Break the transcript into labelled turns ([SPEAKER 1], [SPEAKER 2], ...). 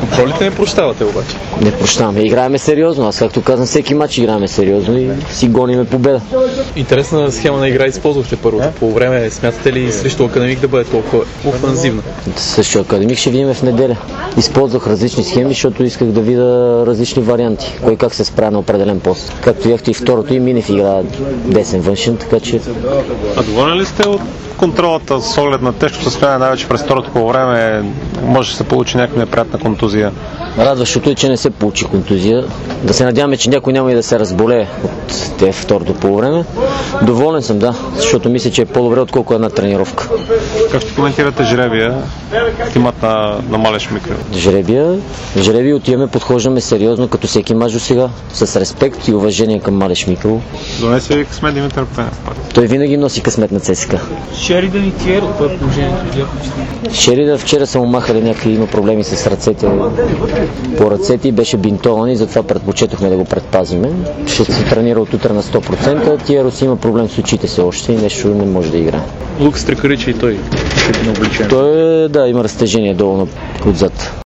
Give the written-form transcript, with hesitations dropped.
[SPEAKER 1] Контролите не прощавате обаче?
[SPEAKER 2] Не прощаваме. Играеме сериозно. Аз, както казвам, всеки матч играеме сериозно и си гоним победа.
[SPEAKER 1] Интересна схема на игра използвахте първото по време. Смятате ли срещу Академик да бъде толкова офанзивна?
[SPEAKER 2] Срещу Академик ще видим в неделя. Използвах различни схеми, защото исках да видя различни варианти. Кой как се справя на определен пост. Както яхте и второто, и Минев игра десен външен, така че...
[SPEAKER 3] А доволен ли сте от контролата с оглед на тежко състояние, най-вече през второто по време, може да се получи някаква неприятна контузия?
[SPEAKER 2] Радващото е, че не се получи контузия. Да се надяваме, че някой няма и да се разболее от те второто по време. Доволен съм, да, защото мисля, че е по-добре отколко една тренировка.
[SPEAKER 3] Как ще коментирате жребия, тимът на Малеш Микрил?
[SPEAKER 2] Жребия отиваме, подхождаме сериозно, като всеки мач до сега, с респект и уважение към Малеш Микрил.
[SPEAKER 3] Донесе ли късмет Димитър Пенев?
[SPEAKER 2] Той винаги носи късмет на ЦСКА.
[SPEAKER 4] Шеридан и Тиеро, какво е положението?
[SPEAKER 2] Шеридан вчера са му махали някакви, има проблеми с ръцете, по ръцете и беше бинтован и затова предпочетохме да го предпазиме. Ще се тренира от утре на 100%. Тиеро си има проблем с очите си още и нещо не може да играе.
[SPEAKER 1] Лук Стрекаричи и той ще на обличение.
[SPEAKER 2] Той, да, има разтежение долу отзад.